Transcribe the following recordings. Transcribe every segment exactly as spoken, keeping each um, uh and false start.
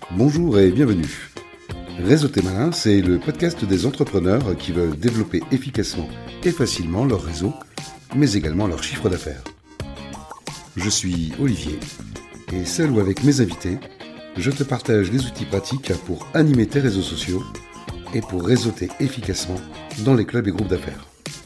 Bonjour et bienvenue. Réseauter malin, c'est le podcast des entrepreneurs qui veulent développer efficacement et facilement leur réseau, mais également leur chiffre d'affaires. Je suis Olivier, et seul ou avec mes invités, je te partage les outils pratiques pour animer tes réseaux sociaux et pour réseauter efficacement dans les clubs et groupes d'affaires.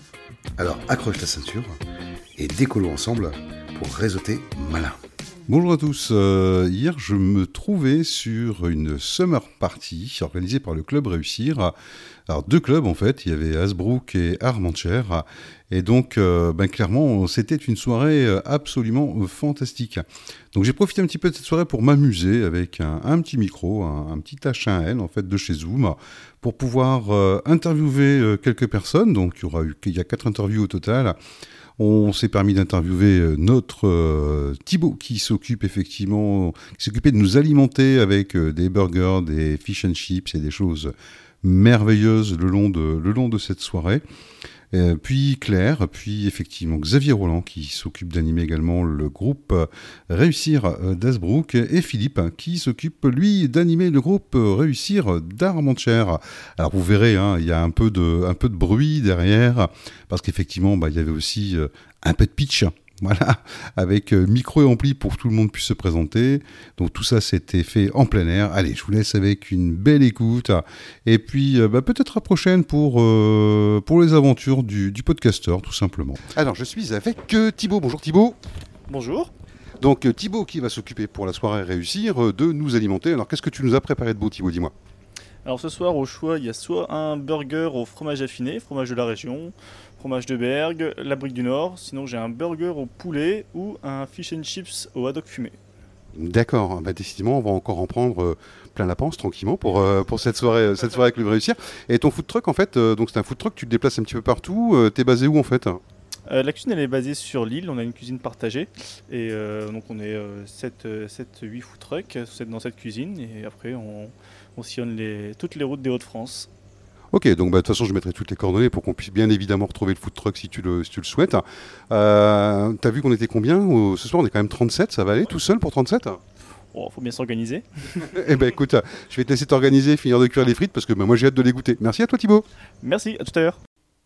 Alors accroche ta ceinture et décollons ensemble pour réseauter malin. Bonjour à tous, euh, hier je me trouvais sur une summer party organisée par le club Réussir. Alors deux clubs en fait, il y avait Hasbrook et Armentières, et donc euh, ben, clairement c'était une soirée absolument fantastique. Donc j'ai profité un petit peu de cette soirée pour m'amuser avec un, un petit micro, un, un petit H un N en fait de chez Zoom, pour pouvoir euh, interviewer euh, quelques personnes. Donc il y aura eu, il y a quatre interviews au total. On s'est permis d'interviewer notre euh, Thibaut qui s'occupe effectivement, qui s'occupait de nous alimenter avec euh, des burgers, des fish and chips et des choses merveilleuses le long de, le long de cette soirée. Euh, puis Claire, puis effectivement Xavier Roland qui s'occupe d'animer également le groupe euh, Réussir euh, d'Hasbrook, et Philippe qui s'occupe lui d'animer le groupe euh, Réussir d'Armentières. Alors vous verrez, hein, il y a un peu de, un peu de bruit derrière parce qu'effectivement bah, il y avait aussi euh, un peu de pitch. Voilà, avec euh, micro et ampli pour que tout le monde puisse se présenter. Donc tout ça, c'était fait en plein air. Allez, je vous laisse avec une belle écoute. Et puis, euh, bah, peut-être à prochaine pour, euh, pour les aventures du, du podcasteur, tout simplement. Alors, je suis avec euh, Thibaut. Bonjour Thibaut. Bonjour. Donc euh, Thibaut qui va s'occuper pour la soirée Réussir euh, de nous alimenter. Alors, qu'est-ce que tu nous as préparé de beau, Thibaut, dis-moi. Alors ce soir, au choix, il y a soit un burger au fromage affiné, fromage de la région, fromage de Bergue, la Brique du Nord. Sinon, j'ai un burger au poulet ou un fish and chips au haddock fumé. D'accord, bah, décidément, on va encore en prendre euh, plein la panse tranquillement pour, euh, pour cette soirée, cette soirée avec le Réussir. Et ton food truck, en fait, euh, donc c'est un food truck, tu te déplaces un petit peu partout. Euh, t'es basé où en fait ? Euh, la cuisine elle est basée sur l'île, on a une cuisine partagée et euh, donc on est euh, sept huit food trucks dans cette cuisine et après on, on sillonne les, toutes les routes des Hauts-de-France. Ok, donc bah, de toute façon je mettrai toutes les coordonnées pour qu'on puisse bien évidemment retrouver le food truck si tu le, si tu le souhaites. Euh, T'as vu qu'on était combien ? Ce soir on est quand même trente-sept, ça va aller tout seul pour trente-sept ? Oh, faut bien s'organiser. Eh ben écoute, je vais te laisser t'organiser, finir de cuire les frites parce que bah, moi j'ai hâte de les goûter. Merci à toi Thibaut. Merci, à tout à l'heure.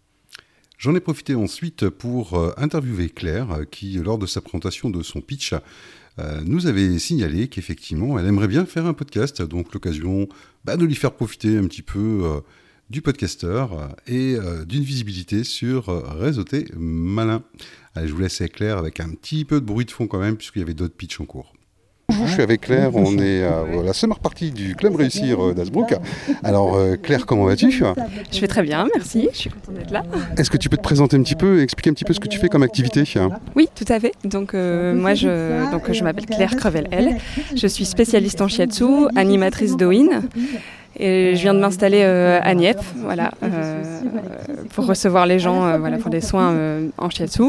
J'en ai profité ensuite pour euh, interviewer Claire euh, qui, lors de sa présentation de son pitch, euh, nous avait signalé qu'effectivement, elle aimerait bien faire un podcast. Donc l'occasion bah, de lui faire profiter un petit peu euh, du podcasteur euh, et euh, d'une visibilité sur euh, Réseauter malin. Allez, je vous laisse avec Claire avec un petit peu de bruit de fond quand même puisqu'il y avait d'autres pitchs en cours. Je suis avec Claire, on est à la summer party du club Réussir d'Hasbrook. Alors euh, Claire, comment vas-tu ? Je vais très bien, merci, je suis contente d'être là. Est-ce que tu peux te présenter un petit peu et expliquer un petit peu ce que tu fais comme activité ? Oui, tout à fait. Donc euh, moi je, donc, je m'appelle Claire Crevel-L, je suis spécialiste en shiatsu, animatrice d'O-In. Et je viens de m'installer euh, à Nieppe, voilà, euh, pour recevoir les gens, euh, voilà, pour des soins euh, en shiatsu.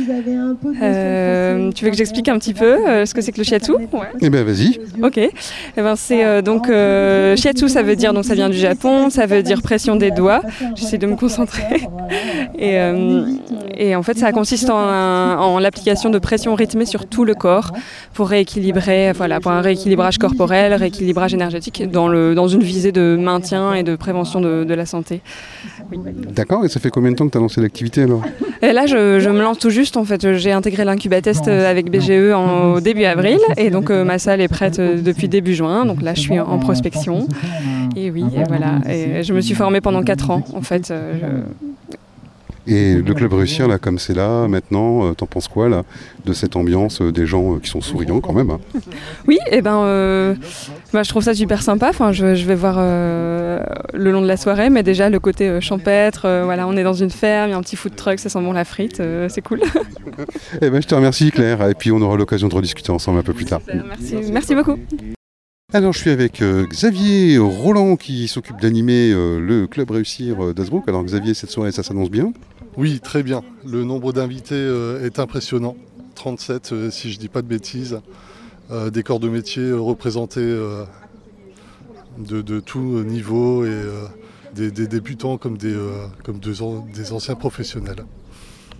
Euh, tu veux que j'explique un petit peu euh, ce que c'est que le shiatsu ? Ouais. Eh bien, vas-y. Ok. Eh ben, c'est euh, donc euh, shiatsu, ça veut dire donc ça vient du Japon, ça veut dire pression des doigts. J'essaie de me concentrer. Et, euh, et en fait, ça consiste en, en l'application de pression rythmée sur tout le corps pour rééquilibrer, voilà, pour un rééquilibrage corporel, rééquilibrage énergétique dans le dans une visée de de maintien et de prévention de, de la santé. Oui. D'accord, et ça fait combien de temps que tu as lancé l'activité alors ? Et là, je, je me lance tout juste. En fait, j'ai intégré l'Incubatest avec B G E en, au début avril, et donc euh, ma salle est prête depuis début juin. Donc là, je suis en prospection. Et oui, et voilà. Et je me suis formée pendant quatre ans, en fait. Euh, je... Et le club Réussir, là, comme c'est là, maintenant, euh, t'en penses quoi, là, de cette ambiance, euh, des gens euh, qui sont souriants quand même hein ? Oui, et ben, euh, bah, je trouve ça super sympa. Enfin, je, je vais voir euh, le long de la soirée, mais déjà le côté euh, champêtre, euh, voilà, on est dans une ferme, il y a un petit food truck, ça sent bon la frite, euh, c'est cool. Eh ben, je te remercie Claire, et puis on aura l'occasion de rediscuter ensemble un peu plus tard. Merci, merci beaucoup. Alors je suis avec euh, Xavier Roland qui s'occupe d'animer euh, le club Réussir euh, d'Hasbrook. Alors Xavier, cette soirée, ça s'annonce bien ? Oui, très bien. Le nombre d'invités euh, est impressionnant. trente-sept, euh, si je ne dis pas de bêtises. Euh, des corps de métier euh, représentés euh, de, de tout niveau et euh, des, des débutants comme, des, euh, comme des, des anciens professionnels.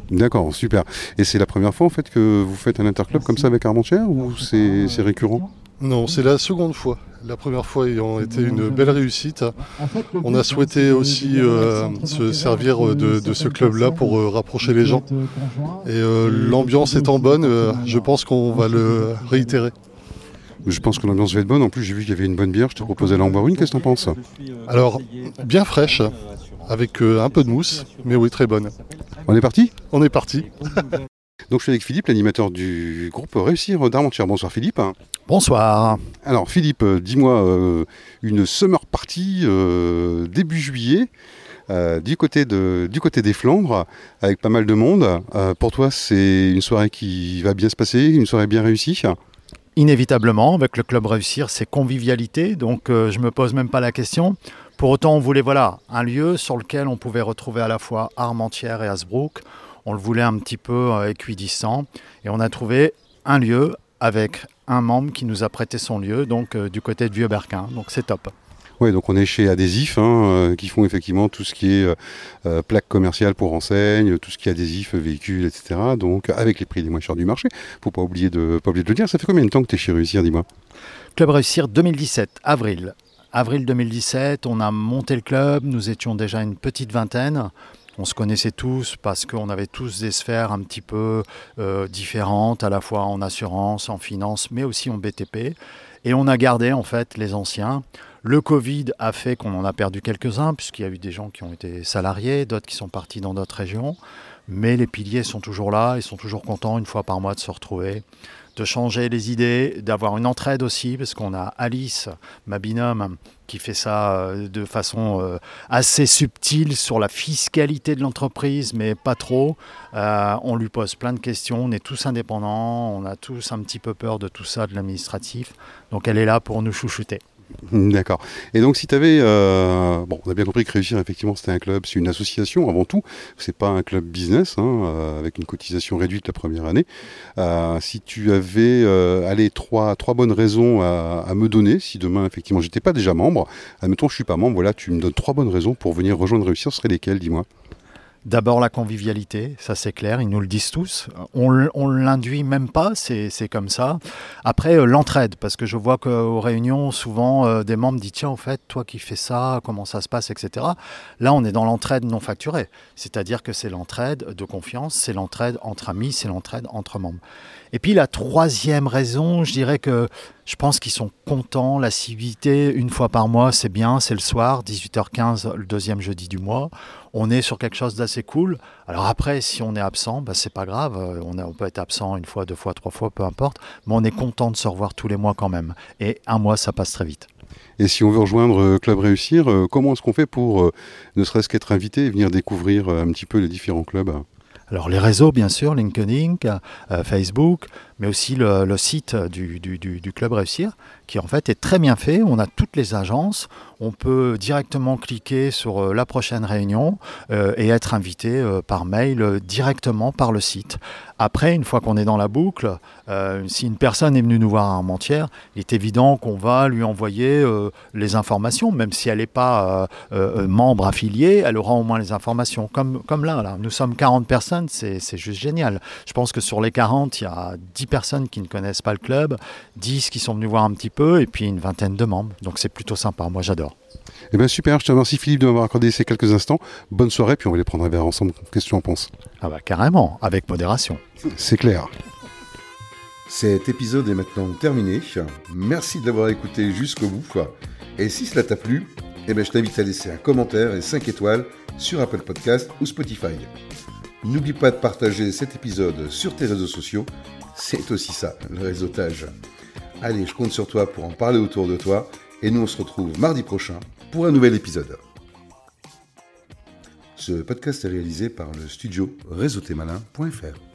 D'accord, super. Et c'est la première fois en fait que vous faites un interclub comme ça avec Armentières ou c'est, c'est récurrent ? Non, c'est la seconde fois. La première fois ayant été une belle réussite. On a souhaité aussi euh, se servir de, de ce club-là pour euh, rapprocher les gens. Et euh, l'ambiance étant bonne, euh, je pense qu'on va le réitérer. Je pense que l'ambiance va être bonne. En plus, j'ai vu qu'il y avait une bonne bière. Je te proposais d'en boire une. Qu'est-ce que t'en penses ? Alors, bien fraîche, avec euh, un peu de mousse, mais oui, très bonne. On est parti ? On est parti. Donc je suis avec Philippe, l'animateur du groupe Réussir d'Armentières. Bonsoir Philippe. Bonsoir. Alors Philippe, euh, dis-moi, euh, une summer party euh, début juillet, euh, du, côté de, du côté des Flandres, avec pas mal de monde. Euh, pour toi, c'est une soirée qui va bien se passer, une soirée bien réussie ? Inévitablement, avec le club Réussir, c'est convivialité, donc euh, je me pose même pas la question. Pour autant, on voulait voilà, un lieu sur lequel on pouvait retrouver à la fois Armentières et Hasbrouck. On le voulait un petit peu euh, équidistant, et on a trouvé un lieu avec un membre qui nous a prêté son lieu, donc euh, du côté de Vieux-Berquin, donc c'est top. Oui, donc on est chez Adhésif, hein, euh, qui font effectivement tout ce qui est euh, plaques commerciales pour enseigne, tout ce qui est adhésif, véhicules, et cetera. Donc avec les prix les moins chers du marché, faut pas oublier de pas oublier de le dire. Ça fait combien de temps que tu es chez Réussir, dis-moi ? Club Réussir deux mille dix-sept, avril. Avril deux mille dix-sept, on a monté le club, nous étions déjà une petite vingtaine. On se connaissait tous parce qu'on avait tous des sphères un petit peu euh, différentes, à la fois en assurance, en finance, mais aussi en B T P. Et on a gardé en fait les anciens. Le Covid a fait qu'on en a perdu quelques-uns, puisqu'il y a eu des gens qui ont été salariés, d'autres qui sont partis dans d'autres régions. Mais les piliers sont toujours là, ils sont toujours contents une fois par mois de se retrouver, de changer les idées, d'avoir une entraide aussi, parce qu'on a Alice, ma binôme, qui fait ça de façon assez subtile sur la fiscalité de l'entreprise, mais pas trop. Euh, on lui pose plein de questions, on est tous indépendants, on a tous un petit peu peur de tout ça, de l'administratif. Donc elle est là pour nous chouchouter. D'accord. Et donc si tu avais... Euh, bon, on a bien compris que Réussir, effectivement, c'était un club, c'est une association avant tout. C'est pas un club business, hein, euh, avec une cotisation réduite la première année. Euh, si tu avais euh, allez, trois, trois bonnes raisons à, à me donner, si demain, effectivement, j'étais pas déjà membre, admettons, je suis pas membre, voilà, tu me donnes trois bonnes raisons pour venir rejoindre Réussir, ce seraient lesquelles, dis-moi ? D'abord la convivialité, ça c'est clair, ils nous le disent tous. On ne l'induit même pas, c'est, c'est comme ça. Après euh, l'entraide, parce que je vois qu'aux réunions, souvent euh, des membres disent « Tiens, en fait, toi qui fais ça, comment ça se passe, et cetera » Là, on est dans l'entraide non facturée. C'est-à-dire que c'est l'entraide de confiance, c'est l'entraide entre amis, c'est l'entraide entre membres. Et puis la troisième raison, je dirais que je pense qu'ils sont contents, la civilité, une fois par mois, c'est bien, c'est le soir, dix-huit heures quinze, le deuxième jeudi du mois. On est sur quelque chose d'assez cool. Alors après, si on est absent, bah, c'est pas grave, on, a, on peut être absent une fois, deux fois, trois fois, peu importe, mais on est content de se revoir tous les mois quand même. Et un mois, ça passe très vite. Et si on veut rejoindre Club Réussir, comment est-ce qu'on fait pour, euh, ne serait-ce qu'être invité et venir découvrir un petit peu les différents clubs ? Alors les réseaux, bien sûr, LinkedIn, euh, Facebook, mais aussi le, le site du, du, du, du Club Réussir, qui en fait est très bien fait. On a toutes les agences, on peut directement cliquer sur euh, la prochaine réunion euh, et être invité euh, par mail euh, directement par le site. Après, une fois qu'on est dans la boucle, euh, si une personne est venue nous voir à Armentières, il est évident qu'on va lui envoyer euh, les informations, même si elle n'est pas euh, euh, membre affilié, elle aura au moins les informations. Comme, comme là, là, nous sommes quarante personnes, c'est, c'est juste génial. Je pense que sur les quarante, il y a dix personnes qui ne connaissent pas le club, dix qui sont venus voir un petit peu, et puis une vingtaine de membres. Donc c'est plutôt sympa, moi j'adore. Eh bien super, je te remercie Philippe de m'avoir accordé ces quelques instants. Bonne soirée, puis on va les prendre un verre ensemble. Qu'est-ce que tu en penses ? Ah bah carrément, avec modération. C'est clair. Cet épisode est maintenant terminé. Merci de l'avoir écouté jusqu'au bout. Et si cela t'a plu, eh bien je t'invite à laisser un commentaire et cinq étoiles sur Apple Podcast ou Spotify. N'oublie pas de partager cet épisode sur tes réseaux sociaux. C'est aussi ça, le réseautage. Allez, je compte sur toi pour en parler autour de toi. Et nous, on se retrouve mardi prochain pour un nouvel épisode. Ce podcast est réalisé par le studio réseautémalin point f r.